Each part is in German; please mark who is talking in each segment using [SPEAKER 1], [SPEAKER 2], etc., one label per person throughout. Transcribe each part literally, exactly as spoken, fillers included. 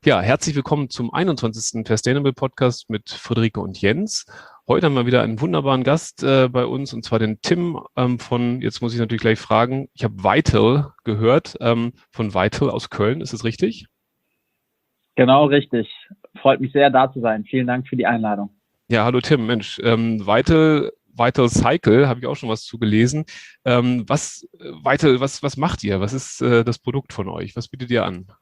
[SPEAKER 1] Ja, herzlich willkommen zum einundzwanzigsten Fairstainable Podcast mit Friederike und Jens. Heute haben wir wieder einen wunderbaren Gast äh, bei uns, und zwar den Tim ähm, von, jetzt muss ich natürlich gleich fragen, ich habe Vital gehört, ähm, von Vital aus Köln, ist es richtig?
[SPEAKER 2] Genau, richtig. Freut mich sehr, da zu sein. Vielen Dank für die Einladung.
[SPEAKER 1] Ja, hallo Tim, Mensch, ähm, Vital, Vital Cycle, habe ich auch schon was zugelesen. Ähm, was, äh, Vital, was, was macht ihr? Was ist äh, das Produkt von euch? Was bietet ihr an?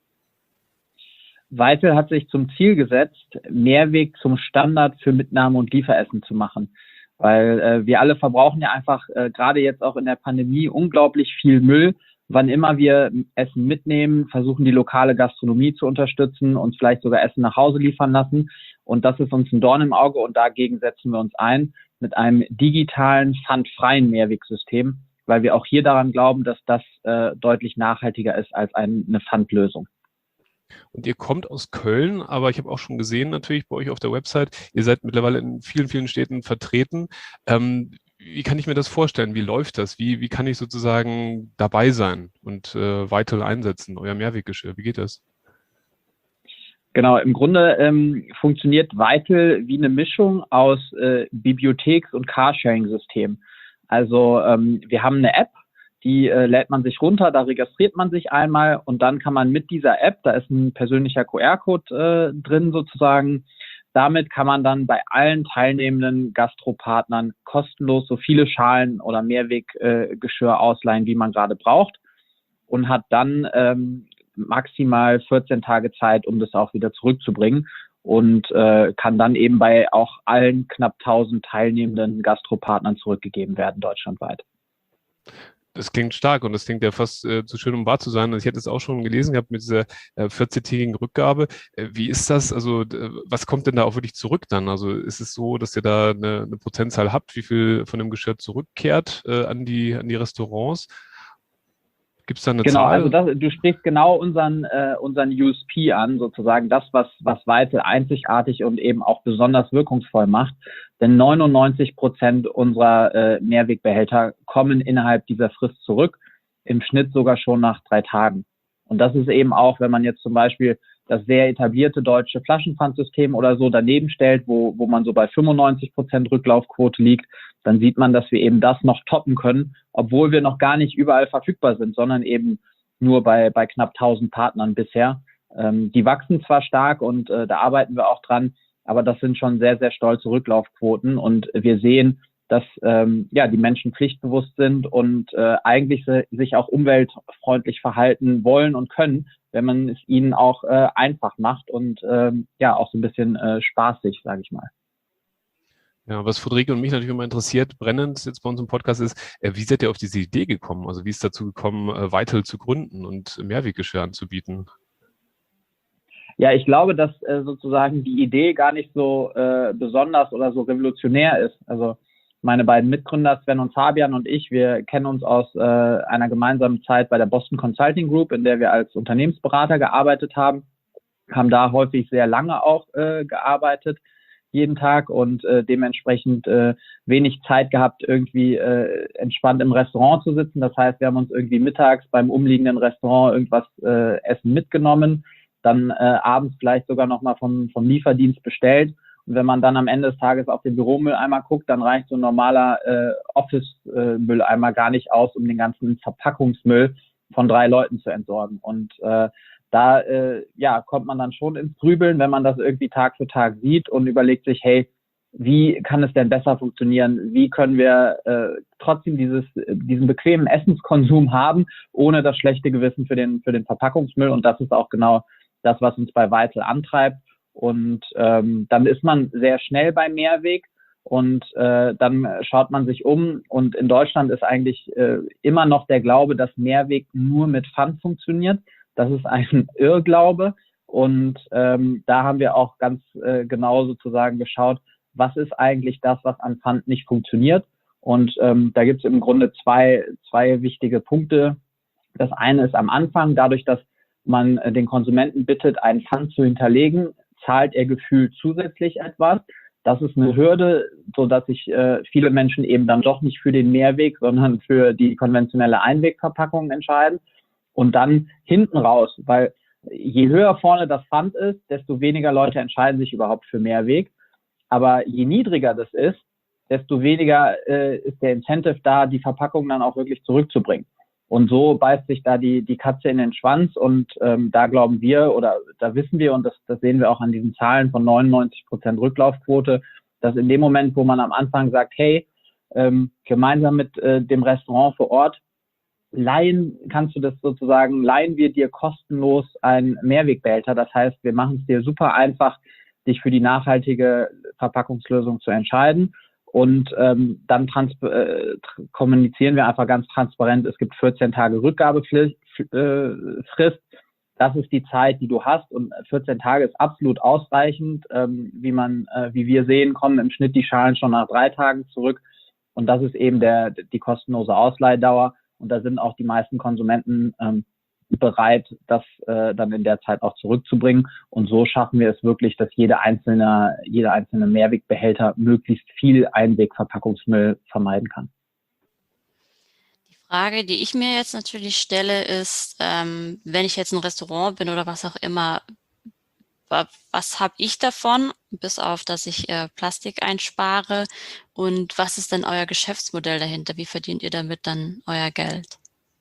[SPEAKER 2] Vital hat sich zum Ziel gesetzt, Mehrweg zum Standard für Mitnahme und Lieferessen zu machen. Weil äh, wir alle verbrauchen ja einfach äh, gerade jetzt auch in der Pandemie unglaublich viel Müll. Wann immer wir Essen mitnehmen, versuchen die lokale Gastronomie zu unterstützen, uns vielleicht sogar Essen nach Hause liefern lassen. Und das ist uns ein Dorn im Auge, und dagegen setzen wir uns ein mit einem digitalen, pfandfreien Mehrwegsystem, weil wir auch hier daran glauben, dass das äh, deutlich nachhaltiger ist als ein, eine Pfandlösung.
[SPEAKER 1] Und ihr kommt aus Köln, aber ich habe auch schon gesehen, natürlich bei euch auf der Website, ihr seid mittlerweile in vielen, vielen Städten vertreten. Ähm, wie kann ich mir das vorstellen? Wie läuft das? Wie, wie kann ich sozusagen dabei sein und äh, Vital einsetzen, euer Mehrweggeschirr? Wie geht das?
[SPEAKER 2] Genau, im Grunde ähm, funktioniert Vital wie eine Mischung aus äh, Bibliotheks- und Carsharing-System. Also ähm, wir haben eine App, die äh, lädt man sich runter, da registriert man sich einmal, und dann kann man mit dieser App, da ist ein persönlicher Q R-Code äh, drin sozusagen, damit kann man dann bei allen teilnehmenden Gastropartnern kostenlos so viele Schalen oder Mehrweggeschirr äh, ausleihen, wie man gerade braucht, und hat dann ähm, maximal vierzehn Tage Zeit, um das auch wieder zurückzubringen, und äh, kann dann eben bei auch allen knapp tausend teilnehmenden Gastropartnern zurückgegeben werden, deutschlandweit.
[SPEAKER 1] Das klingt stark und das klingt ja fast äh, zu schön, um wahr zu sein. Also ich hätte es auch schon gelesen gehabt mit dieser äh, vierzehn-tägigen Rückgabe. Äh, wie ist das? Also äh, was kommt denn da auch wirklich zurück dann? Also ist es so, dass ihr da eine, eine Prozentzahl habt, wie viel von dem Geschirr zurückkehrt äh, an die, an die Restaurants? Gibt es da eine
[SPEAKER 2] Genau, also
[SPEAKER 1] Zahl?
[SPEAKER 2] das, du sprichst genau unseren, äh, unseren U S P an, sozusagen das, was, was Vital einzigartig und eben auch besonders wirkungsvoll macht. Denn neunundneunzig Prozent unserer äh, Mehrwegbehälter kommen innerhalb dieser Frist zurück, im Schnitt sogar schon nach drei Tagen. Und das ist eben auch, wenn man jetzt zum Beispiel das sehr etablierte deutsche Flaschenpfandsystem oder so daneben stellt, wo, wo man so bei fünfundneunzig Prozent Rücklaufquote liegt, dann sieht man, dass wir eben das noch toppen können, obwohl wir noch gar nicht überall verfügbar sind, sondern eben nur bei, bei knapp tausend Partnern bisher. Ähm, die wachsen zwar stark, und äh, da arbeiten wir auch dran, aber das sind schon sehr, sehr stolze Rücklaufquoten, und wir sehen, dass ähm, ja die Menschen pflichtbewusst sind und äh, eigentlich se sich auch umweltfreundlich verhalten wollen und können, wenn man es ihnen auch äh, einfach macht und ähm, ja auch so ein bisschen äh, spaßig, sage ich mal.
[SPEAKER 1] Ja, was Friederike und mich natürlich immer interessiert, brennend jetzt bei uns im Podcast ist, äh, wie seid ihr auf diese Idee gekommen? Also wie ist dazu gekommen, äh, Vital zu gründen und Mehrweggeschirr anzubieten?
[SPEAKER 2] Ja, ich glaube, dass äh, sozusagen die Idee gar nicht so äh, besonders oder so revolutionär ist. Also meine beiden Mitgründer, Sven und Fabian, und ich, wir kennen uns aus äh, einer gemeinsamen Zeit bei der Boston Consulting Group, in der wir als Unternehmensberater gearbeitet haben, haben da häufig sehr lange auch äh, gearbeitet, jeden Tag, und äh, dementsprechend äh, wenig Zeit gehabt, irgendwie äh, entspannt im Restaurant zu sitzen. Das heißt, wir haben uns irgendwie mittags beim umliegenden Restaurant irgendwas äh, Essen mitgenommen, dann äh, abends vielleicht sogar nochmal vom, vom Lieferdienst bestellt. Und wenn man dann am Ende des Tages auf den Büromülleimer guckt, dann reicht so ein normaler äh, Office-Mülleimer gar nicht aus, um den ganzen Verpackungsmüll von drei Leuten zu entsorgen. Und äh, da äh, ja, kommt man dann schon ins Grübeln, wenn man das irgendwie Tag für Tag sieht und überlegt sich, hey, wie kann es denn besser funktionieren? Wie können wir äh, trotzdem dieses, diesen bequemen Essenskonsum haben, ohne das schlechte Gewissen für den, für den Verpackungsmüll? Und das ist auch genau das, was uns bei Vital antreibt. Und ähm, dann ist man sehr schnell beim Mehrweg, und äh, dann schaut man sich um, und in Deutschland ist eigentlich äh, immer noch der Glaube, dass Mehrweg nur mit Pfand funktioniert. Das ist ein Irrglaube, und ähm, da haben wir auch ganz äh, genau sozusagen geschaut, was ist eigentlich das, was an Pfand nicht funktioniert. Und ähm, da gibt es im Grunde zwei, zwei wichtige Punkte. Das eine ist am Anfang, dadurch, dass man äh, den Konsumenten bittet, einen Pfand zu hinterlegen, zahlt er gefühlt zusätzlich etwas. Das ist eine Hürde, so dass sich äh, viele Menschen eben dann doch nicht für den Mehrweg, sondern für die konventionelle Einwegverpackung entscheiden. Und dann hinten raus, weil je höher vorne das Pfand ist, desto weniger Leute entscheiden sich überhaupt für Mehrweg. Aber je niedriger das ist, desto weniger äh, ist der Incentive da, die Verpackung dann auch wirklich zurückzubringen. Und so beißt sich da die, die Katze in den Schwanz und ähm, da glauben wir oder da wissen wir, und das, das sehen wir auch an diesen Zahlen von neunundneunzig Prozent Rücklaufquote, dass in dem Moment, wo man am Anfang sagt, hey, ähm, gemeinsam mit äh, dem Restaurant vor Ort, leihen, kannst du das sozusagen, leihen wir dir kostenlos einen Mehrwegbehälter. Das heißt, wir machen es dir super einfach, dich für die nachhaltige Verpackungslösung zu entscheiden. Und ähm, dann trans äh, kommunizieren wir einfach ganz transparent, es gibt vierzehn Tage Rückgabefrist. Äh, das ist die Zeit, die du hast. Und vierzehn Tage ist absolut ausreichend. Ähm, wie man, äh, wie wir sehen, kommen im Schnitt die Schalen schon nach drei Tagen zurück. Und das ist eben der, die kostenlose Ausleihdauer. Und da sind auch die meisten Konsumenten ähm, bereit, das äh, dann in der Zeit auch zurückzubringen. Und so schaffen wir es wirklich, dass jede einzelne, jeder einzelne Mehrwegbehälter möglichst viel Einwegverpackungsmüll vermeiden kann.
[SPEAKER 3] Die Frage, die ich mir jetzt natürlich stelle, ist, ähm, wenn ich jetzt ein Restaurant bin oder was auch immer, was habe ich davon, bis auf, dass ich äh, Plastik einspare? Und was ist denn euer Geschäftsmodell dahinter? Wie verdient ihr damit dann euer Geld?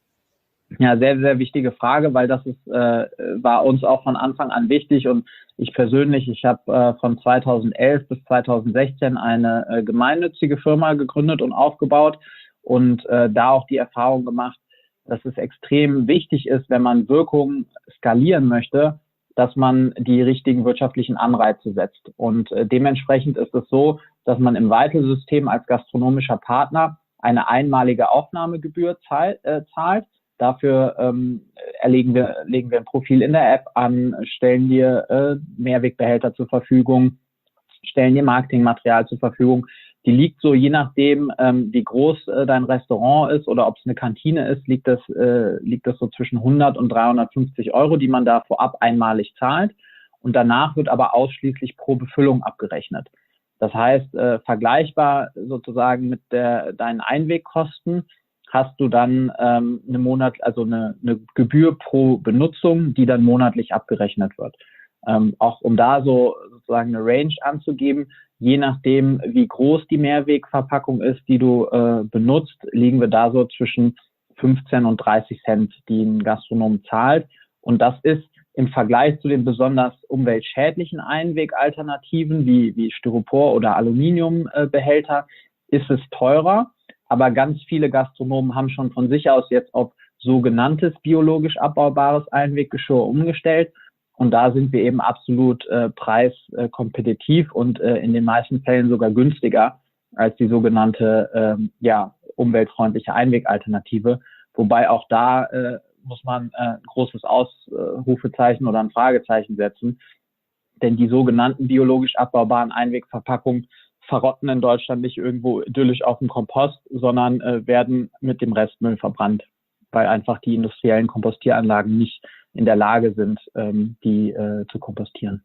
[SPEAKER 2] Ja, sehr, sehr wichtige Frage, weil das ist, äh, war uns auch von Anfang an wichtig. Und ich persönlich, ich habe äh, von zweitausendelf bis zweitausendsechzehn eine äh, gemeinnützige Firma gegründet und aufgebaut und äh, da auch die Erfahrung gemacht, dass es extrem wichtig ist, wenn man Wirkung skalieren möchte, dass man die richtigen wirtschaftlichen Anreize setzt. Und äh, dementsprechend ist es so, dass man im Vital-System als gastronomischer Partner eine einmalige Aufnahmegebühr zahl, äh, zahlt. Dafür ähm, erlegen wir, legen wir ein Profil in der App an, stellen dir äh, Mehrwegbehälter zur Verfügung, stellen dir Marketingmaterial zur Verfügung. Die liegt so, je nachdem, ähm, wie groß äh, dein Restaurant ist oder ob es eine Kantine ist, liegt das, äh, liegt das so zwischen hundert und dreihundertfünfzig Euro, die man da vorab einmalig zahlt. Und danach wird aber ausschließlich pro Befüllung abgerechnet. Das heißt, äh, vergleichbar sozusagen mit der, deinen Einwegkosten hast du dann ähm, eine Monat, also eine, eine Gebühr pro Benutzung, die dann monatlich abgerechnet wird. Ähm, auch um da so sozusagen eine Range anzugeben, je nachdem, wie groß die Mehrwegverpackung ist, die du äh, benutzt, liegen wir da so zwischen fünfzehn und dreißig Cent, die ein Gastronom zahlt. Und das ist im Vergleich zu den besonders umweltschädlichen Einwegalternativen wie, wie Styropor oder Aluminiumbehälter, äh, ist es teurer. Aber ganz viele Gastronomen haben schon von sich aus jetzt auf sogenanntes biologisch abbaubares Einweggeschirr umgestellt. Und da sind wir eben absolut äh, preiskompetitiv und äh, in den meisten Fällen sogar günstiger als die sogenannte ähm, ja, umweltfreundliche Einwegalternative. Wobei auch da äh, muss man äh, ein großes Ausrufezeichen oder ein Fragezeichen setzen. Denn die sogenannten biologisch abbaubaren Einwegverpackungen verrotten in Deutschland nicht irgendwo idyllisch auf dem Kompost, sondern äh, werden mit dem Restmüll verbrannt, weil einfach die industriellen Kompostieranlagen nicht in der Lage sind, ähm, die äh, zu kompostieren.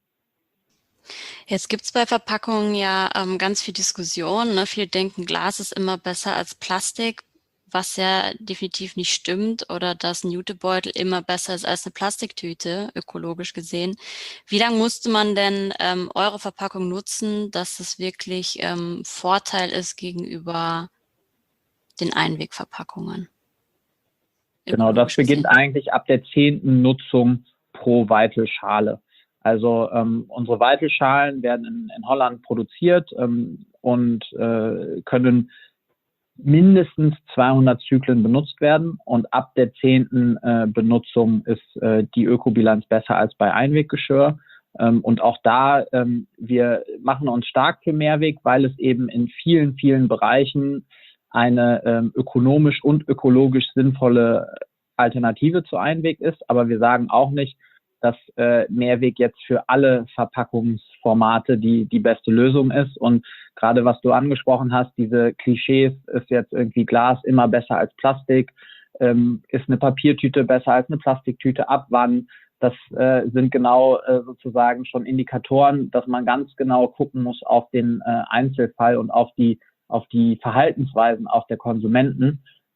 [SPEAKER 3] Jetzt gibt es bei Verpackungen ja ähm, ganz viel Diskussion. Ne? Viele denken, Glas ist immer besser als Plastik, was ja definitiv nicht stimmt, oder dass ein Jutebeutel immer besser ist als eine Plastiktüte, ökologisch gesehen. Wie lange musste man denn ähm, eure Verpackung nutzen, dass es wirklich ähm, Vorteil ist gegenüber den Einwegverpackungen?
[SPEAKER 2] Genau, das beginnt gesehen. eigentlich ab der zehnten Nutzung pro Vital-Schale. Also ähm, unsere Vital-Schalen werden in, in Holland produziert ähm, und äh, können mindestens zweihundert Zyklen benutzt werden. Und ab der zehnten äh, Benutzung ist äh, die Ökobilanz besser als bei Einweggeschirr. Ähm, und auch da, ähm, wir machen uns stark für Mehrweg, weil es eben in vielen, vielen Bereichen eine ähm, ökonomisch und ökologisch sinnvolle Alternative zu Einweg ist. Aber wir sagen auch nicht, dass äh, Mehrweg jetzt für alle Verpackungsformate die die beste Lösung ist. Und gerade was du angesprochen hast, diese Klischees, ist jetzt irgendwie Glas immer besser als Plastik, ähm, ist eine Papiertüte besser als eine Plastiktüte, ab wann? Das äh, sind genau äh, sozusagen schon Indikatoren, dass man ganz genau gucken muss auf den äh, Einzelfall und auf die auf die Verhaltensweisen auch der Konsumenten.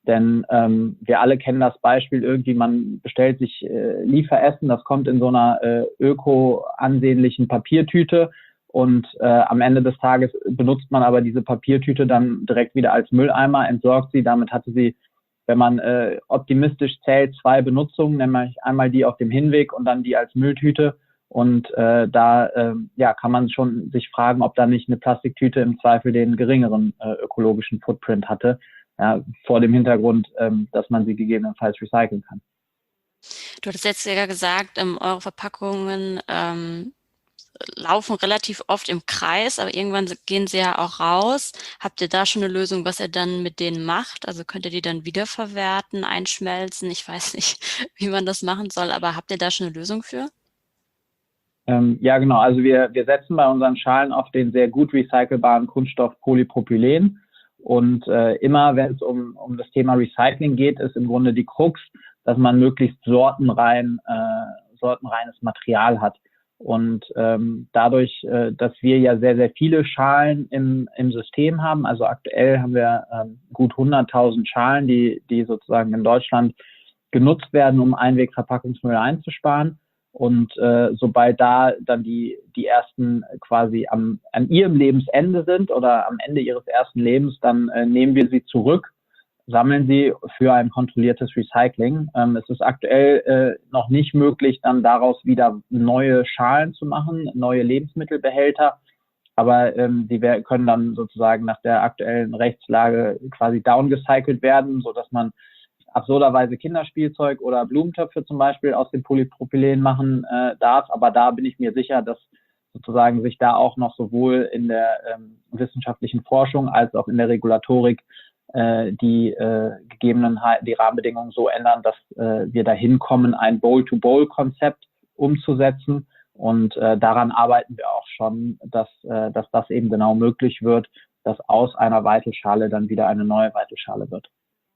[SPEAKER 2] Denn ähm, wir alle kennen das Beispiel irgendwie, man bestellt sich äh, Lieferessen, das kommt in so einer äh, öko-ansehnlichen Papiertüte und äh, am Ende des Tages benutzt man aber diese Papiertüte dann direkt wieder als Mülleimer, entsorgt sie. Damit hatte sie, wenn man äh, optimistisch zählt, zwei Benutzungen, nämlich einmal die auf dem Hinweg und dann die als Mülltüte. Und äh, da äh, ja, kann man schon sich fragen, ob da nicht eine Plastiktüte im Zweifel den geringeren äh, ökologischen Footprint hatte. Ja, vor dem Hintergrund, ähm, dass man sie gegebenenfalls recyceln kann.
[SPEAKER 3] Du hattest jetzt ja gesagt, ähm, eure Verpackungen ähm, laufen relativ oft im Kreis, aber irgendwann gehen sie ja auch raus. Habt ihr da schon eine Lösung, was ihr dann mit denen macht? Also könnt ihr die dann wiederverwerten, einschmelzen? Ich weiß nicht, wie man das machen soll, aber habt ihr da schon eine Lösung für?
[SPEAKER 2] Ähm, ja, genau. Also wir, wir setzen bei unseren Schalen auf den sehr gut recycelbaren Kunststoff Polypropylen. Und äh, immer, wenn es um, um das Thema Recycling geht, ist im Grunde die Krux, dass man möglichst sortenrein, äh, sortenreines Material hat. Und ähm, dadurch, äh, dass wir ja sehr, sehr viele Schalen im, im System haben, also aktuell haben wir ähm, gut hunderttausend Schalen, die, die sozusagen in Deutschland genutzt werden, um Einwegverpackungsmüll einzusparen. Und äh, sobald da dann die, die ersten quasi am, an ihrem Lebensende sind oder am Ende ihres ersten Lebens, dann äh, nehmen wir sie zurück, sammeln sie für ein kontrolliertes Recycling. Ähm, es ist aktuell äh, noch nicht möglich, dann daraus wieder neue Schalen zu machen, neue Lebensmittelbehälter. Aber ähm, die können dann sozusagen nach der aktuellen Rechtslage quasi downgecycelt werden, sodass man absurderweise Kinderspielzeug oder Blumentöpfe zum Beispiel aus dem Polypropylen machen äh, darf. Aber da bin ich mir sicher, dass sozusagen sich da auch noch sowohl in der ähm, wissenschaftlichen Forschung als auch in der Regulatorik äh, die äh, gegebenen die Rahmenbedingungen so ändern, dass äh, wir dahin kommen, ein Bowl-to-Bowl-Konzept umzusetzen. Und äh, daran arbeiten wir auch schon, dass, äh, dass das eben genau möglich wird, dass aus einer Weitelschale dann wieder eine neue Weitelschale wird.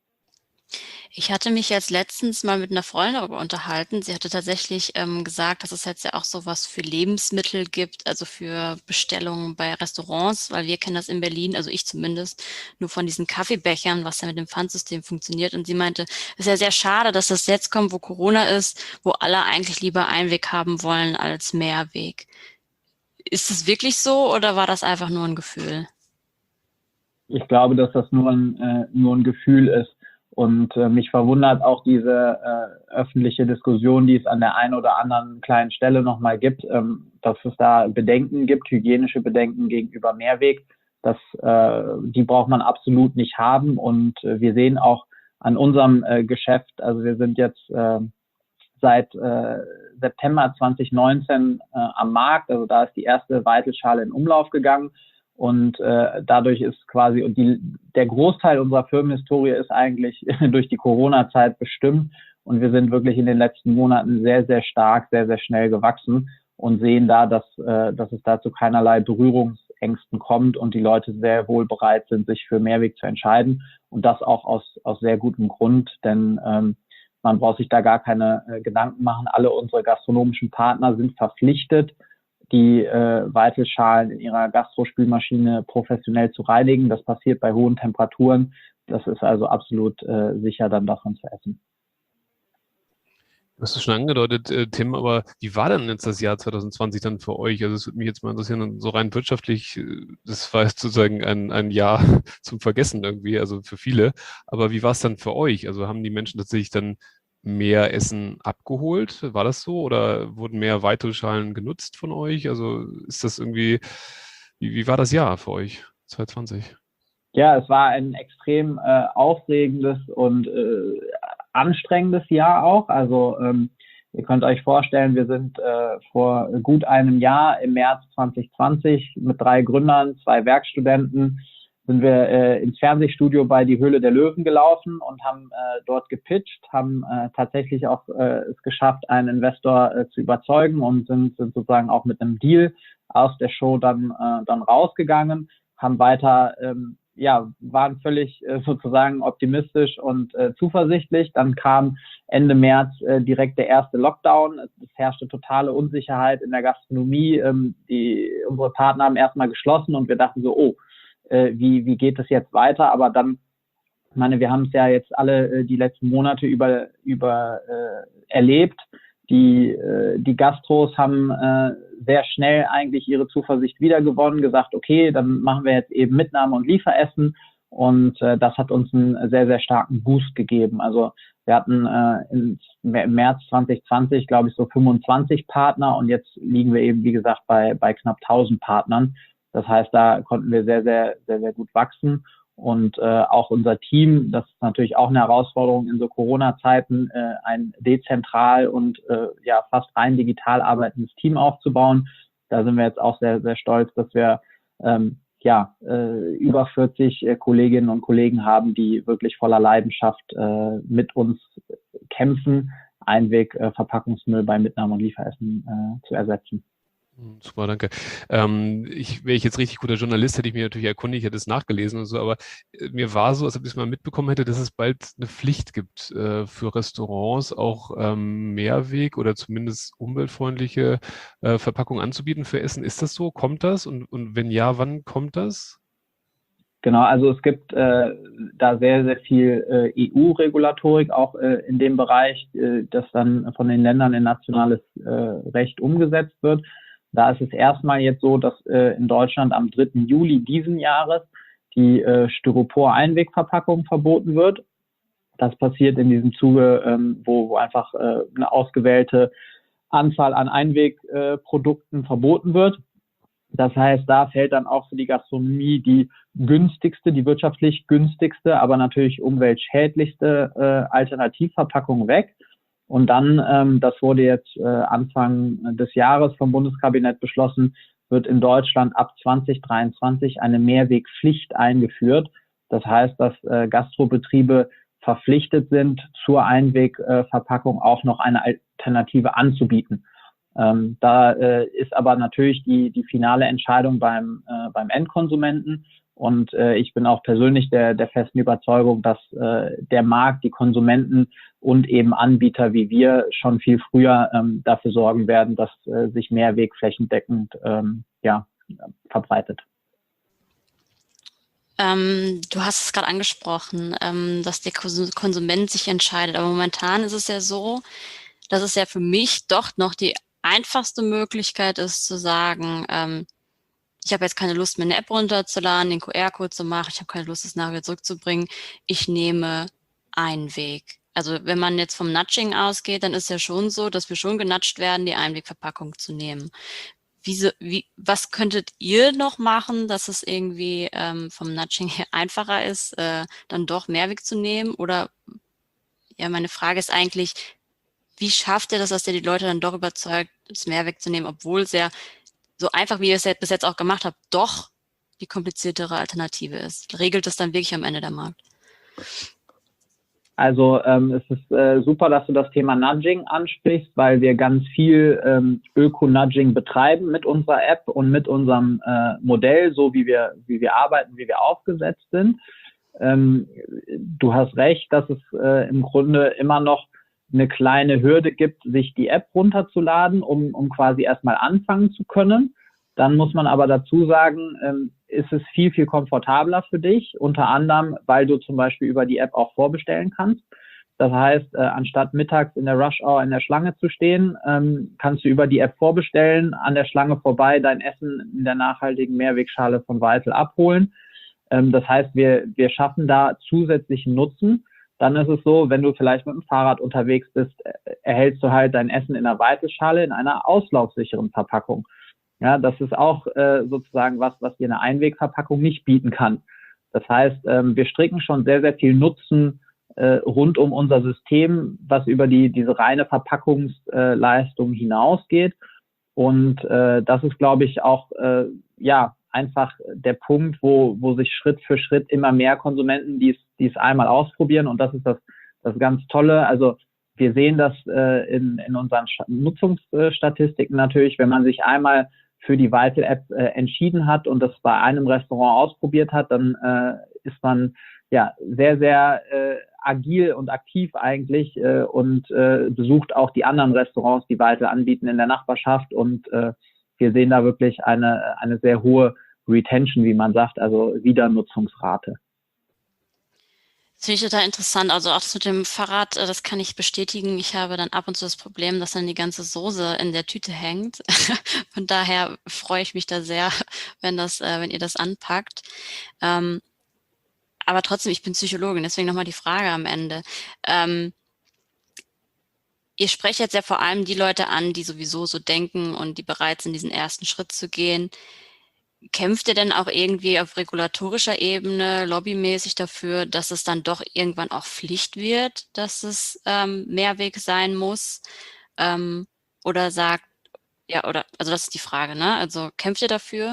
[SPEAKER 3] Ich hatte mich jetzt letztens mal mit einer Freundin darüber unterhalten. Sie hatte tatsächlich ähm, gesagt, dass es jetzt ja auch sowas für Lebensmittel gibt, also für Bestellungen bei Restaurants, weil wir kennen das in Berlin, also ich zumindest, nur von diesen Kaffeebechern, was ja mit dem Pfandsystem funktioniert. Und sie meinte, es ist ja sehr schade, dass das jetzt kommt, wo Corona ist, wo alle eigentlich lieber Einweg haben wollen als Mehrweg. Ist es wirklich so oder war das einfach nur ein Gefühl?
[SPEAKER 2] Ich glaube, dass das nur ein, äh, nur ein Gefühl ist. Und äh, mich verwundert auch diese äh, öffentliche Diskussion, die es an der einen oder anderen kleinen Stelle nochmal gibt, ähm, dass es da Bedenken gibt, hygienische Bedenken gegenüber Mehrweg. Das, äh, die braucht man absolut nicht haben. Und äh, wir sehen auch an unserem äh, Geschäft, also wir sind jetzt äh, seit äh, September zwanzig neunzehn äh, am Markt, also da ist die erste Weitelschale in Umlauf gegangen. Und äh, dadurch ist quasi, und die, der Großteil unserer Firmenhistorie ist eigentlich durch die Corona-Zeit bestimmt. Und wir sind wirklich in den letzten Monaten sehr, sehr stark, sehr, sehr schnell gewachsen und sehen da, dass, äh, dass es da zu keinerlei Berührungsängsten kommt und die Leute sehr wohl bereit sind, sich für Mehrweg zu entscheiden. Und das auch aus, aus sehr gutem Grund, denn ähm, man braucht sich da gar keine äh, Gedanken machen. Alle unsere gastronomischen Partner sind verpflichtet, die äh, Weitelschalen in ihrer Gastrospülmaschine professionell zu reinigen. Das passiert bei hohen Temperaturen. Das ist also absolut äh, sicher, dann davon zu essen.
[SPEAKER 1] Du hast es schon angedeutet, äh, Tim, aber wie war denn jetzt das Jahr zwanzig zwanzig dann für euch? Also es würde mich jetzt mal interessieren, so rein wirtschaftlich, äh, das war jetzt sozusagen ein, ein Jahr zum Vergessen irgendwie, also für viele. Aber wie war es dann für euch? Also haben die Menschen tatsächlich dann mehr Essen abgeholt? War das so? Oder wurden mehr Weitelschalen genutzt von euch? Also ist das irgendwie, wie, wie war das Jahr für euch zwanzig zwanzig?
[SPEAKER 2] Ja, es war ein extrem äh, aufregendes und äh, anstrengendes Jahr auch. Also ähm, ihr könnt euch vorstellen, wir sind äh, vor gut einem Jahr im März zwanzig zwanzig mit drei Gründern, zwei Werkstudenten, sind wir äh, ins Fernsehstudio bei Die Höhle der Löwen gelaufen und haben äh, dort gepitcht, haben äh, tatsächlich auch äh, es geschafft, einen Investor äh, zu überzeugen und sind, sind sozusagen auch mit einem Deal aus der Show dann, äh, dann rausgegangen, haben weiter, ähm, ja, waren völlig äh, sozusagen optimistisch und äh, zuversichtlich. Dann kam Ende März äh, direkt der erste Lockdown. Es herrschte totale Unsicherheit in der Gastronomie. Ähm, die, unsere Partner haben erstmal geschlossen und wir dachten so, oh, Wie, wie geht es jetzt weiter? Aber dann meine, wir haben es ja jetzt alle äh, die letzten Monate über, über äh, erlebt. Die, äh, die Gastros haben äh, sehr schnell eigentlich ihre Zuversicht wiedergewonnen, gesagt, okay, dann machen wir jetzt eben Mitnahme und Lieferessen. Und äh, das hat uns einen sehr, sehr starken Boost gegeben. Also wir hatten äh, im März zwanzig zwanzig, glaube ich, so fünfundzwanzig Partner und jetzt liegen wir eben, wie gesagt, bei, bei knapp tausend Partnern. Das heißt, da konnten wir sehr, sehr, sehr, sehr gut wachsen. Und äh, auch unser Team, das ist natürlich auch eine Herausforderung in so Corona-Zeiten, äh, ein dezentral und äh, ja fast rein digital arbeitendes Team aufzubauen. Da sind wir jetzt auch sehr, sehr stolz, dass wir ähm, ja äh, über vierzig äh, Kolleginnen und Kollegen haben, die wirklich voller Leidenschaft äh, mit uns kämpfen, Einweg-Verpackungsmüll bei Mitnahme und Lieferessen äh, zu ersetzen.
[SPEAKER 1] Super, danke. Ähm, ich, wäre ich jetzt richtig guter Journalist, hätte ich mich natürlich erkundigt, hätte es nachgelesen und so, aber äh, mir war so, als ob ich es mal mitbekommen hätte, dass es bald eine Pflicht gibt, äh, für Restaurants auch ähm, Mehrweg oder zumindest umweltfreundliche äh, Verpackungen anzubieten für Essen. Ist das so? Kommt das? Und, und wenn ja, wann kommt das?
[SPEAKER 2] Genau, also es gibt äh, da sehr, sehr viel äh, E U-Regulatorik auch äh, in dem Bereich, äh, das dann von den Ländern in nationales äh, Recht umgesetzt wird. Da ist es erstmal jetzt so, dass äh, in Deutschland am dritten Juli diesen Jahres die äh, Styropor-Einwegverpackung verboten wird. Das passiert in diesem Zuge, ähm, wo, wo einfach äh, eine ausgewählte Anzahl an Einwegprodukten äh, verboten wird. Das heißt, da fällt dann auch für die Gastronomie die günstigste, die wirtschaftlich günstigste, aber natürlich umweltschädlichste äh, Alternativverpackung weg. Und dann, ähm, das wurde jetzt äh, Anfang des Jahres vom Bundeskabinett beschlossen, wird in Deutschland ab zwanzig dreiundzwanzig eine Mehrwegpflicht eingeführt. Das heißt, dass äh, Gastrobetriebe verpflichtet sind, zur Einwegverpackung äh, auch noch eine Alternative anzubieten. Ähm, da äh, ist aber natürlich die, die finale Entscheidung beim, äh, beim Endkonsumenten. Und äh, ich bin auch persönlich der, der festen Überzeugung, dass äh, der Markt, die Konsumenten und eben Anbieter wie wir schon viel früher ähm, dafür sorgen werden, dass äh, sich Mehrweg flächendeckend ähm, ja, verbreitet.
[SPEAKER 3] Ähm, du hast es gerade angesprochen, ähm, dass der Konsument sich entscheidet. Aber momentan ist es ja so, dass es ja für mich doch noch die einfachste Möglichkeit ist zu sagen, ähm, ich habe jetzt keine Lust mehr, eine App runterzuladen, den Q R-Code zu machen, ich habe keine Lust, es nachher wieder zurückzubringen. Ich nehme Einweg. Also wenn man jetzt vom Nudging ausgeht, dann ist ja schon so, dass wir schon genudgt werden, die Einwegverpackung zu nehmen. Wie, wie, was könntet ihr noch machen, dass es irgendwie ähm, vom Nudging her einfacher ist, äh, dann doch Mehrweg zu nehmen? Oder ja, meine Frage ist eigentlich, wie schafft ihr das, dass ihr die Leute dann doch überzeugt, das Mehrweg zu nehmen, obwohl es ja so einfach, wie ihr es bis jetzt auch gemacht habt, doch die kompliziertere Alternative ist? Regelt das dann wirklich am Ende der Markt?
[SPEAKER 2] Also ähm, es ist äh, super, dass du das Thema Nudging ansprichst, weil wir ganz viel ähm, Öko-Nudging betreiben mit unserer App und mit unserem äh, Modell, so wie wir wie wir arbeiten, wie wir aufgesetzt sind. Ähm, du hast recht, dass es äh, im Grunde immer noch eine kleine Hürde gibt, sich die App runterzuladen, um, um quasi erstmal anfangen zu können. Dann muss man aber dazu sagen, ähm, ist es viel, viel komfortabler für dich, unter anderem, weil du zum Beispiel über die App auch vorbestellen kannst. Das heißt, äh, anstatt mittags in der Rush Hour in der Schlange zu stehen, ähm, kannst du über die App vorbestellen, an der Schlange vorbei dein Essen in der nachhaltigen Mehrwegschale von Vital abholen. Ähm, das heißt, wir, wir schaffen da zusätzlichen Nutzen. Dann ist es so, wenn du vielleicht mit dem Fahrrad unterwegs bist, erhältst du halt dein Essen in einer Weitelschale in einer auslaufsicheren Verpackung. Ja, das ist auch äh, sozusagen was, was dir eine Einwegverpackung nicht bieten kann. Das heißt, ähm, wir stricken schon sehr, sehr viel Nutzen äh, rund um unser System, was über die diese reine Verpackungsleistung äh, hinausgeht. Und äh, das ist, glaube ich, auch äh, ja einfach der Punkt, wo wo sich Schritt für Schritt immer mehr Konsumenten dies dies einmal ausprobieren. Und das ist das das ganz Tolle. Also wir sehen das äh, in in unseren Nutzungsstatistiken natürlich, wenn man sich einmal für die Vital App äh, entschieden hat und das bei einem Restaurant ausprobiert hat, dann äh, ist man ja sehr, sehr äh, agil und aktiv eigentlich äh, und äh, besucht auch die anderen Restaurants, die Vital anbieten in der Nachbarschaft. Und äh, wir sehen da wirklich eine, eine sehr hohe Retention, wie man sagt, also Wiedernutzungsrate.
[SPEAKER 3] Das finde ich total interessant. Also auch das mit dem Fahrrad, äh, das kann ich bestätigen. Ich habe dann ab und zu das Problem, dass dann die ganze Soße in der Tüte hängt. Von daher freue ich mich da sehr, wenn das, äh, wenn ihr das anpackt. Ähm, aber trotzdem, ich bin Psychologin, deswegen nochmal die Frage am Ende. Ähm, ihr sprecht jetzt ja vor allem die Leute an, die sowieso so denken und die bereit sind, diesen ersten Schritt zu gehen. Kämpft ihr denn auch irgendwie auf regulatorischer Ebene, lobbymäßig dafür, dass es dann doch irgendwann auch Pflicht wird, dass es ähm, Mehrweg sein muss? Ähm, oder sagt, ja, oder, also das ist die Frage, ne? Also kämpft ihr dafür?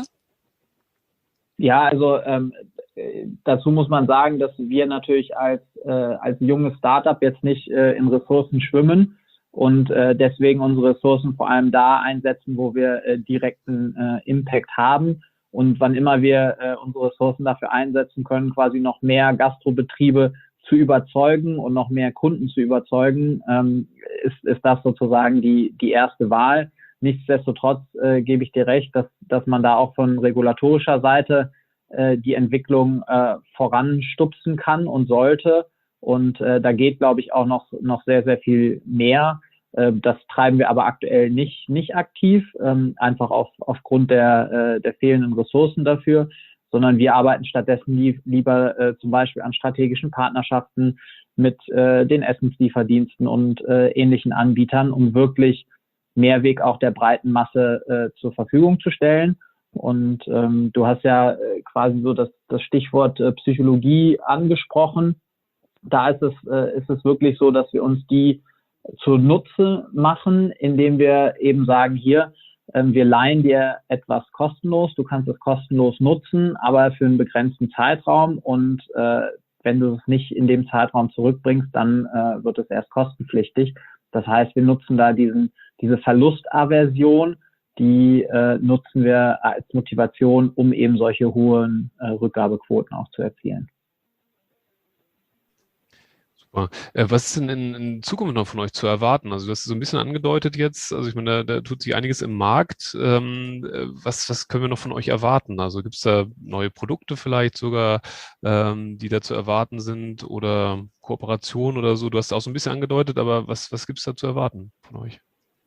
[SPEAKER 2] Ja, also ähm, äh, dazu muss man sagen, dass wir natürlich als, äh, als junges Startup jetzt nicht äh, in Ressourcen schwimmen und äh, deswegen unsere Ressourcen vor allem da einsetzen, wo wir äh, direkten äh, Impact haben. Und wann immer wir äh, unsere Ressourcen dafür einsetzen können, quasi noch mehr Gastrobetriebe zu überzeugen und noch mehr Kunden zu überzeugen, ähm, ist, ist das sozusagen die, die erste Wahl. Nichtsdestotrotz äh, gebe ich dir recht, dass, dass man da auch von regulatorischer Seite äh, die Entwicklung äh, voranstupsen kann und sollte. Und äh, da geht, glaube ich, auch noch, noch sehr, sehr viel mehr. Äh, das treiben wir aber aktuell nicht, nicht aktiv, ähm, einfach auf, aufgrund der, äh, der fehlenden Ressourcen dafür, sondern wir arbeiten stattdessen lieb, lieber äh, zum Beispiel an strategischen Partnerschaften mit äh, den Essenslieferdiensten und äh, ähnlichen Anbietern, um wirklich Mehrweg auch der breiten Masse äh, zur Verfügung zu stellen. Und ähm, du hast ja äh, quasi so das, das Stichwort äh, Psychologie angesprochen. Da ist es, äh, ist es wirklich so, dass wir uns die zunutze machen, indem wir eben sagen, hier, äh, wir leihen dir etwas kostenlos, du kannst es kostenlos nutzen, aber für einen begrenzten Zeitraum und äh, wenn du es nicht in dem Zeitraum zurückbringst, dann äh, wird es erst kostenpflichtig. Das heißt, wir nutzen da diesen, diese Verlustaversion, die äh, nutzen wir als Motivation, um eben solche hohen äh, Rückgabequoten auch zu erzielen.
[SPEAKER 1] Super. Äh, was ist denn in, in Zukunft noch von euch zu erwarten? Also, du hast es so ein bisschen angedeutet jetzt. Also, ich meine, da, da tut sich einiges im Markt. Ähm, äh, was, was können wir noch von euch erwarten? Also, gibt es da neue Produkte vielleicht sogar, ähm, die da zu erwarten sind oder Kooperationen oder so? Du hast es auch so ein bisschen angedeutet, aber was, was gibt es da zu erwarten von euch?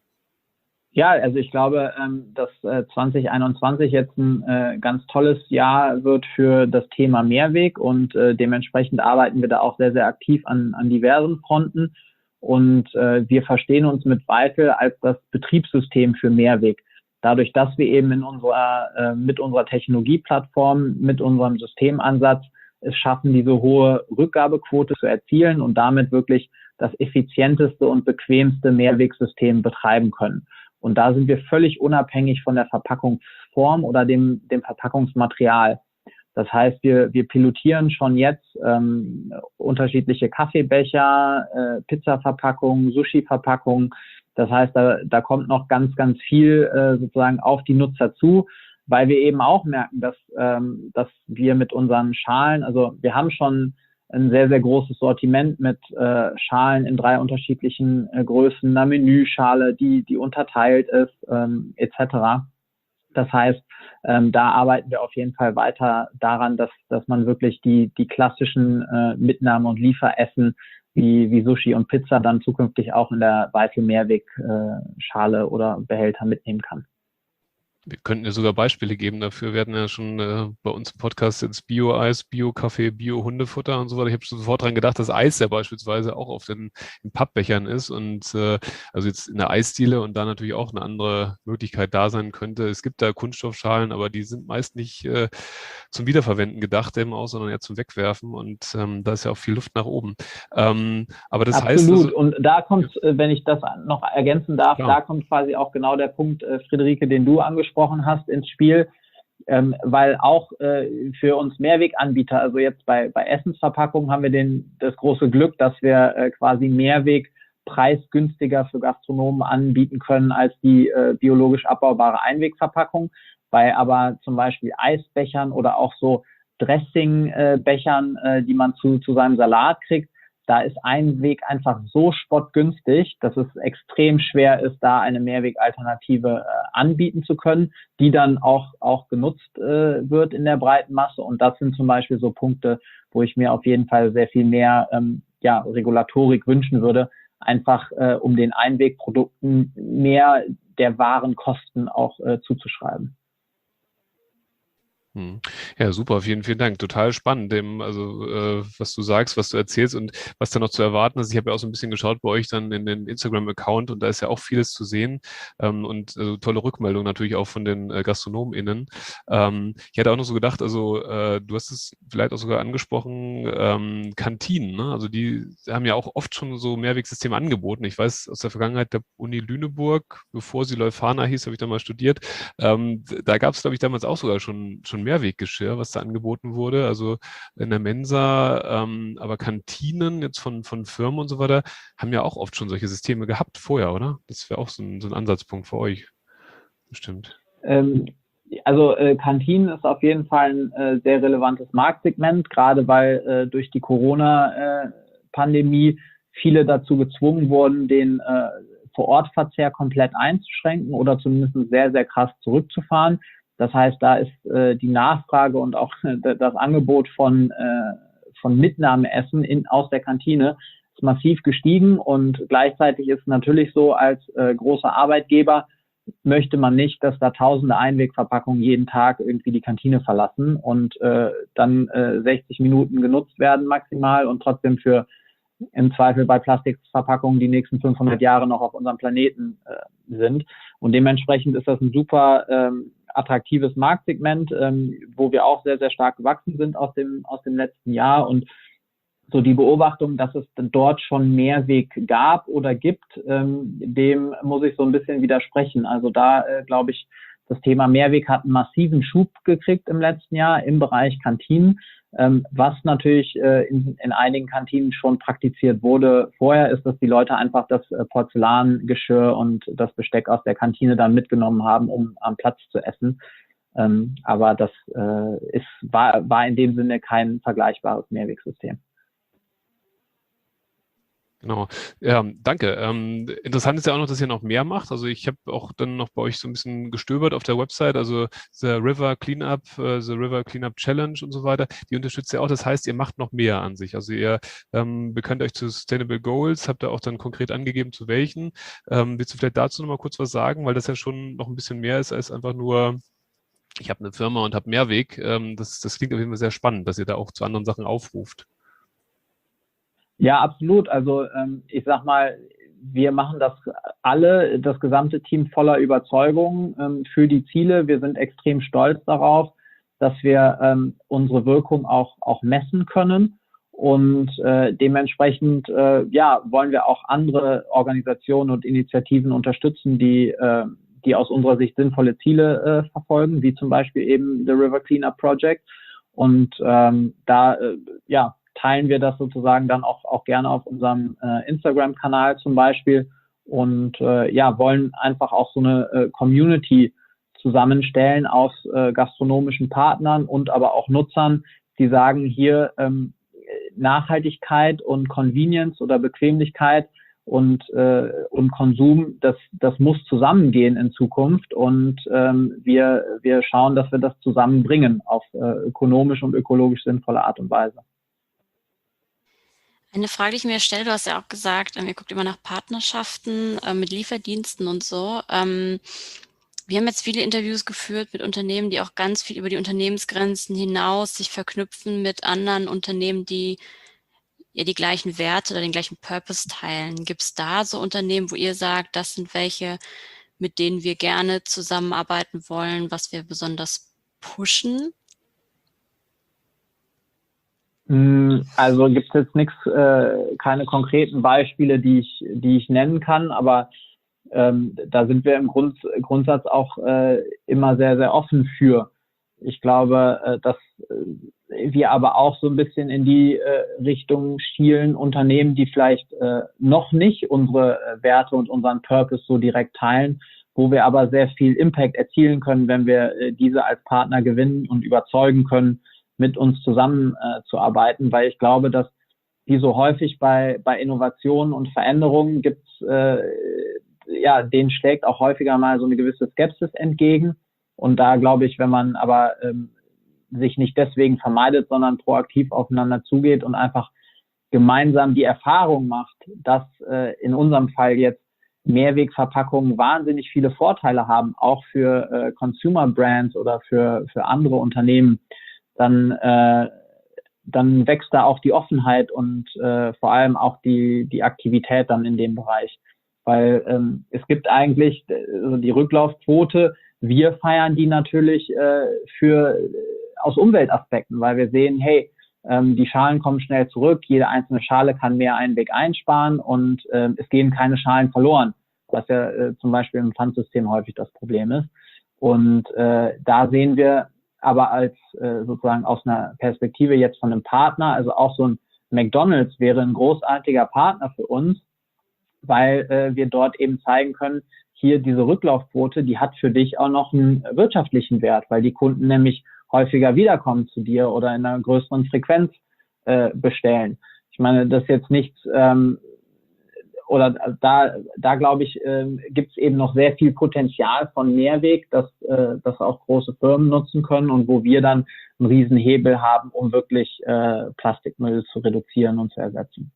[SPEAKER 2] Ja, also ich glaube, ähm, dass äh, zwanzig einundzwanzig jetzt ein äh, ganz tolles Jahr wird für das Thema Mehrweg und äh, dementsprechend arbeiten wir da auch sehr, sehr aktiv an, an diversen Fronten und äh, wir verstehen uns mit Vital als das Betriebssystem für Mehrweg. Dadurch, dass wir eben in unserer, äh, mit unserer Technologieplattform, mit unserem Systemansatz es schaffen, diese hohe Rückgabequote zu erzielen und damit wirklich das effizienteste und bequemste Mehrwegsystem betreiben können. Und da sind wir völlig unabhängig von der Verpackungsform oder dem, dem Verpackungsmaterial. Das heißt, wir, wir pilotieren schon jetzt ähm, unterschiedliche Kaffeebecher, äh, Pizzaverpackungen, Sushi-Verpackungen. Das heißt, da, da kommt noch ganz, ganz viel äh, sozusagen auf die Nutzer zu, weil wir eben auch merken, dass, ähm, dass wir mit unseren Schalen, also wir haben schon ein sehr, sehr großes Sortiment mit äh, Schalen in drei unterschiedlichen äh, Größen, einer Menüschale, die, die unterteilt ist, ähm, et cetera. Das heißt, ähm, da arbeiten wir auf jeden Fall weiter daran, dass, dass man wirklich die, die klassischen äh, Mitnahme- und Lieferessen wie, wie Sushi und Pizza dann zukünftig auch in der Vital Mehrweg äh, Schale oder Behälter mitnehmen kann.
[SPEAKER 1] Wir könnten ja sogar Beispiele geben dafür. Wir hatten ja schon äh, bei uns im Podcast jetzt Bio-Eis, Bio-Kaffee, Bio-Hundefutter und so weiter. Ich habe sofort dran gedacht, dass Eis ja beispielsweise auch auf den, den Pappbechern ist und äh, also jetzt in der Eisdiele und da natürlich auch eine andere Möglichkeit da sein könnte. Es gibt da Kunststoffschalen, aber die sind meist nicht äh, zum Wiederverwenden gedacht eben auch, sondern eher zum Wegwerfen und ähm, da ist ja auch viel Luft nach oben. Ähm, aber das heißt
[SPEAKER 2] Absolut.
[SPEAKER 1] also,
[SPEAKER 2] Und da kommt, äh, wenn ich das noch ergänzen darf,
[SPEAKER 1] klar.
[SPEAKER 2] da kommt quasi auch genau der Punkt, äh, Friederike, den du angesprochen hast, ins Spiel, ähm, weil auch äh, für uns Mehrweganbieter, also jetzt bei, bei Essensverpackungen haben wir den, das große Glück, dass wir äh, quasi Mehrweg preisgünstiger für Gastronomen anbieten können als die äh, biologisch abbaubare Einwegverpackung. Bei aber zum Beispiel Eisbechern oder auch so Dressingbechern, äh, die man zu, zu seinem Salat kriegt, da ist Einweg einfach so spottgünstig, dass es extrem schwer ist, da eine Mehrwegalternative äh, anbieten zu können, die dann auch, auch genutzt äh, wird in der breiten Masse. Und das sind zum Beispiel so Punkte, wo ich mir auf jeden Fall sehr viel mehr ähm, ja, Regulatorik wünschen würde, einfach äh, um den Einwegprodukten mehr der wahren Kosten auch äh, zuzuschreiben.
[SPEAKER 1] Ja, super, vielen, vielen Dank. Total spannend, dem, also äh, was du sagst, was du erzählst und was da noch zu erwarten ist. Ich habe ja auch so ein bisschen geschaut bei euch dann in den Instagram-Account und da ist ja auch vieles zu sehen ähm, und also, tolle Rückmeldungen natürlich auch von den äh, GastronomInnen. Ähm, ich hatte auch noch so gedacht, also äh, du hast es vielleicht auch sogar angesprochen, ähm, Kantinen, ne? Also die haben ja auch oft schon so Mehrwegsysteme angeboten. Ich weiß aus der Vergangenheit der Uni Lüneburg, bevor sie Leuphana hieß, habe ich da mal studiert. Ähm, da gab es, glaube ich, damals auch sogar schon, schon Mehrweggeschirr, was da angeboten wurde, also in der Mensa, ähm, aber Kantinen jetzt von, von Firmen und so weiter haben ja auch oft schon solche Systeme gehabt vorher, oder? Das wäre auch so ein, so ein Ansatzpunkt für euch, bestimmt.
[SPEAKER 2] Ähm, also äh, Kantinen ist auf jeden Fall ein äh, sehr relevantes Marktsegment, gerade weil äh, durch die Corona-Pandemie äh, viele dazu gezwungen wurden, den äh, Vor-Ort-Verzehr komplett einzuschränken oder zumindest sehr, sehr krass zurückzufahren. Das heißt, da ist äh, die Nachfrage und auch äh, das Angebot von, äh, von Mitnahmeessen in, aus der Kantine ist massiv gestiegen und gleichzeitig ist natürlich so, als äh, großer Arbeitgeber möchte man nicht, dass da tausende Einwegverpackungen jeden Tag irgendwie die Kantine verlassen und äh, dann äh, sechzig Minuten genutzt werden maximal und trotzdem für im Zweifel bei Plastikverpackungen die nächsten fünfhundert Jahre noch auf unserem Planeten äh, sind. Und dementsprechend ist das ein super ähm, attraktives Marktsegment, ähm, wo wir auch sehr, sehr stark gewachsen sind aus dem, aus dem letzten Jahr. Und so die Beobachtung, dass es dort schon Mehrweg gab oder gibt, ähm, dem muss ich so ein bisschen widersprechen. Also da äh, glaube ich, das Thema Mehrweg hat einen massiven Schub gekriegt im letzten Jahr im Bereich Kantinen. Ähm, was natürlich äh, in, in einigen Kantinen schon praktiziert wurde vorher, ist, dass die Leute einfach das äh, Porzellangeschirr und das Besteck aus der Kantine dann mitgenommen haben, um am Platz zu essen. Ähm, aber das äh, ist, war, war in dem Sinne kein vergleichbares Mehrwegsystem.
[SPEAKER 1] Genau. Ja, danke. Ähm, interessant ist ja auch noch, dass ihr noch mehr macht. Also ich habe auch dann noch bei euch so ein bisschen gestöbert auf der Website, also The River Cleanup, äh, The River Cleanup Challenge und so weiter. Die unterstützt ihr auch. Das heißt, ihr macht noch mehr an sich. Also ihr ähm, bekannt euch zu Sustainable Goals, habt ihr auch dann konkret angegeben, zu welchen. Ähm, willst du vielleicht dazu noch mal kurz was sagen, weil das ja schon noch ein bisschen mehr ist als einfach nur, ich habe eine Firma und habe Mehrweg. Ähm, das, das klingt auf jeden Fall sehr spannend, dass ihr da auch zu anderen Sachen aufruft.
[SPEAKER 2] Ja, absolut. Also ähm, ich sag mal, wir machen das alle, das gesamte Team voller Überzeugung ähm, für die Ziele. Wir sind extrem stolz darauf, dass wir ähm, unsere Wirkung auch auch messen können. Und äh, dementsprechend äh, ja, wollen wir auch andere Organisationen und Initiativen unterstützen, die, äh, die aus unserer Sicht sinnvolle Ziele äh, verfolgen, wie zum Beispiel eben The River Cleanup Project. Und ähm, da äh, ja, teilen wir das sozusagen dann auch, auch gerne auf unserem äh, Instagram-Kanal zum Beispiel und äh, ja, wollen einfach auch so eine äh, Community zusammenstellen aus äh, gastronomischen Partnern und aber auch Nutzern, die sagen, hier ähm, Nachhaltigkeit und Convenience oder Bequemlichkeit und, äh, und Konsum, das, das muss zusammengehen in Zukunft und ähm, wir, wir schauen, dass wir das zusammenbringen auf äh, ökonomisch und ökologisch sinnvolle Art und Weise.
[SPEAKER 3] Eine Frage, die ich mir stelle, du hast ja auch gesagt, ihr guckt immer nach Partnerschaften äh, mit Lieferdiensten und so. Ähm, wir haben jetzt viele Interviews geführt mit Unternehmen, die auch ganz viel über die Unternehmensgrenzen hinaus sich verknüpfen mit anderen Unternehmen, die ja die gleichen Werte oder den gleichen Purpose teilen. Gibt es da so Unternehmen, wo ihr sagt, das sind welche, mit denen wir gerne zusammenarbeiten wollen, was wir besonders pushen?
[SPEAKER 2] Also gibt es jetzt nichts, äh, keine konkreten Beispiele, die ich, die ich nennen kann, aber ähm, da sind wir im Grund, Grundsatz auch äh, immer sehr, sehr offen für. Ich glaube, äh, dass äh, wir aber auch so ein bisschen in die äh, Richtung schielen, Unternehmen, die vielleicht äh, noch nicht unsere Werte und unseren Purpose so direkt teilen, wo wir aber sehr viel Impact erzielen können, wenn wir äh, diese als Partner gewinnen und überzeugen können, mit uns zusammen äh, zu arbeiten, weil ich glaube, dass wie so häufig bei, bei Innovationen und Veränderungen gibt's, äh, ja, denen schlägt auch häufiger mal so eine gewisse Skepsis entgegen. Und da glaube ich, wenn man aber ähm, sich nicht deswegen vermeidet, sondern proaktiv aufeinander zugeht und einfach gemeinsam die Erfahrung macht, dass äh, in unserem Fall jetzt Mehrwegverpackungen wahnsinnig viele Vorteile haben, auch für äh, Consumer Brands oder für, für andere Unternehmen, dann, äh, dann wächst da auch die Offenheit und äh, vor allem auch die, die Aktivität dann in dem Bereich. Weil ähm, es gibt eigentlich also die Rücklaufquote, wir feiern die natürlich äh, für aus Umweltaspekten, weil wir sehen, hey, ähm, die Schalen kommen schnell zurück, jede einzelne Schale kann mehr Einweg einsparen und ähm, es gehen keine Schalen verloren, was ja äh, zum Beispiel im Pfandsystem häufig das Problem ist. Und äh, da sehen wir aber als äh, sozusagen aus einer Perspektive jetzt von einem Partner, also auch so ein McDonald's wäre ein großartiger Partner für uns, weil äh, wir dort eben zeigen können, hier diese Rücklaufquote, die hat für dich auch noch einen wirtschaftlichen Wert, weil die Kunden nämlich häufiger wiederkommen zu dir oder in einer größeren Frequenz äh, bestellen. Ich meine, das ist jetzt nichts, ähm, oder da, da glaube ich, ähm, gibt es eben noch sehr viel Potenzial von Mehrweg, das, äh, das auch große Firmen nutzen können und wo wir dann einen riesen Hebel haben, um wirklich äh, Plastikmüll zu reduzieren und zu ersetzen.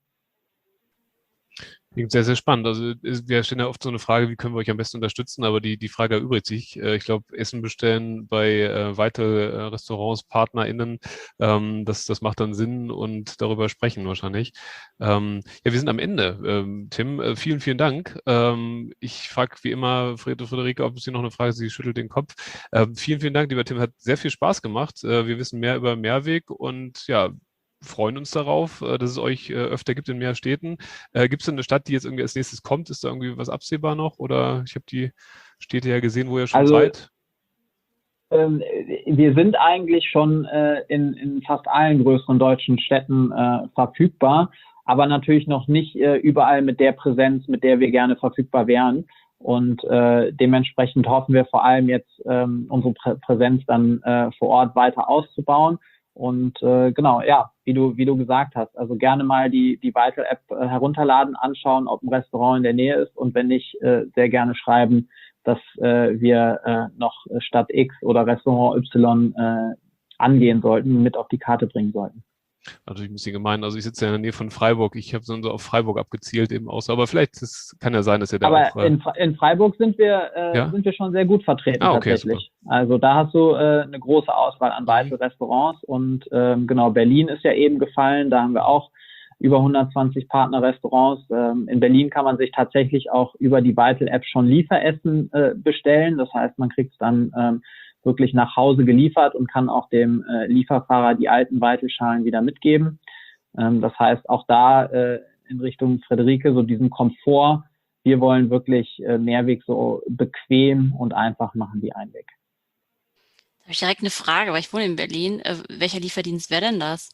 [SPEAKER 1] Klingt sehr, sehr spannend. Also wir stellen ja oft so eine Frage, wie können wir euch am besten unterstützen, aber die, die Frage erübrigt sich. Ich glaube, Essen bestellen bei äh, weitere äh, Restaurants, PartnerInnen, ähm, das, das macht dann Sinn und darüber sprechen wahrscheinlich. Ähm, ja, wir sind am Ende. Ähm, Tim, äh, vielen, vielen Dank. Ähm, ich frage wie immer Fred Friederike, ob es hier noch eine Frage ist, sie schüttelt den Kopf. Ähm, vielen, vielen Dank, lieber Tim, hat sehr viel Spaß gemacht. Äh, wir wissen mehr über Mehrweg und ja, freuen uns darauf, dass es euch öfter gibt in mehr Städten. Äh, gibt es denn eine Stadt, die jetzt irgendwie als nächstes kommt? Ist da irgendwie was absehbar noch? Oder ich habe die Städte ja gesehen, wo ihr schon
[SPEAKER 2] also,
[SPEAKER 1] seid.
[SPEAKER 2] Ähm, wir sind eigentlich schon äh, in, in fast allen größeren deutschen Städten äh, verfügbar, aber natürlich noch nicht äh, überall mit der Präsenz, mit der wir gerne verfügbar wären. Und äh, dementsprechend hoffen wir vor allem jetzt, ähm, unsere Prä Präsenz dann äh, vor Ort weiter auszubauen. Und äh, genau, ja, wie du wie du gesagt hast, also gerne mal die die Vital-App äh, herunterladen, anschauen, ob ein Restaurant in der Nähe ist und wenn nicht, äh, sehr gerne schreiben, dass äh, wir äh, noch Stadt X oder Restaurant Y äh, angehen sollten, mit auf die Karte bringen sollten.
[SPEAKER 1] Natürlich ein bisschen gemein. Also ich sitze ja in der Nähe von Freiburg. Ich habe so auf Freiburg abgezielt eben aus. Aber vielleicht das kann ja sein, dass ihr da
[SPEAKER 2] Aber
[SPEAKER 1] auch... Äh,
[SPEAKER 2] in, in Freiburg sind wir äh, ja? sind wir schon sehr gut vertreten ah, okay, tatsächlich. Super. Also da hast du äh, eine große Auswahl an weitere Restaurants und ähm, genau, Berlin ist ja eben gefallen. Da haben wir auch über hundertzwanzig Partnerrestaurants. Ähm, in Berlin kann man sich tatsächlich auch über die Vital-App schon Lieferessen äh, bestellen. Das heißt, man kriegt es dann ähm, wirklich nach Hause geliefert und kann auch dem äh, Lieferfahrer die alten Vital-Schalen wieder mitgeben. Ähm, das heißt, auch da äh, in Richtung Friederike, so diesen Komfort, wir wollen wirklich äh, Mehrweg so bequem und einfach machen wie Einweg.
[SPEAKER 3] Da habe ich direkt eine Frage, weil ich wohne in Berlin. Äh, welcher Lieferdienst wäre denn das?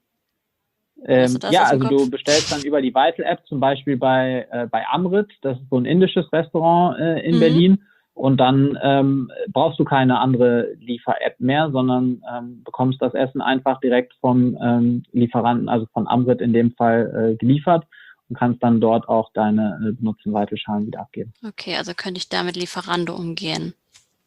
[SPEAKER 2] Ähm, ja, also du bestellst dann über die Vital-App zum Beispiel bei, äh, bei Amrit, das ist so ein indisches Restaurant äh, in mhm. Berlin. Und dann ähm, brauchst du keine andere Liefer-App mehr, sondern ähm, bekommst das Essen einfach direkt vom ähm, Lieferanten, also von Amrit in dem Fall, äh, geliefert und kannst dann dort auch deine äh, benutzten Vital-Schalen wieder abgeben.
[SPEAKER 3] Okay, also könnte ich da mit Lieferando umgehen?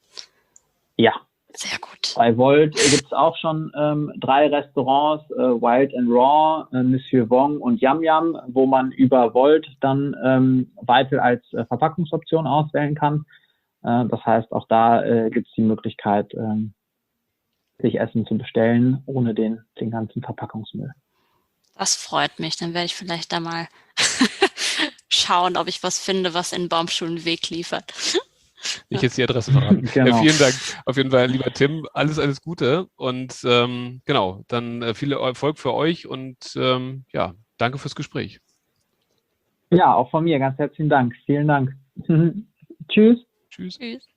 [SPEAKER 2] Ja.
[SPEAKER 3] Sehr gut.
[SPEAKER 2] Bei Volt gibt es auch schon ähm, drei Restaurants, äh, Wild and Raw, äh, Monsieur Wong und Yum Yum, wo man über Volt dann ähm, Vital als äh, Verpackungsoption auswählen kann. Das heißt, auch da äh, gibt es die Möglichkeit, ähm, sich Essen zu bestellen, ohne den, den ganzen Verpackungsmüll.
[SPEAKER 3] Das freut mich. Dann werde ich vielleicht da mal schauen, ob ich was finde, was in Baumschulen Weg liefert.
[SPEAKER 1] Ich jetzt die Adresse verraten. Genau. Ja, vielen Dank. Auf jeden Fall, lieber Tim, alles, alles Gute. Und ähm, genau, dann äh, viel Erfolg für euch und ähm, ja, danke fürs Gespräch.
[SPEAKER 2] Ja, auch von mir. Ganz herzlichen Dank. Vielen Dank. Tschüss.
[SPEAKER 1] Tschüss. Tschüss.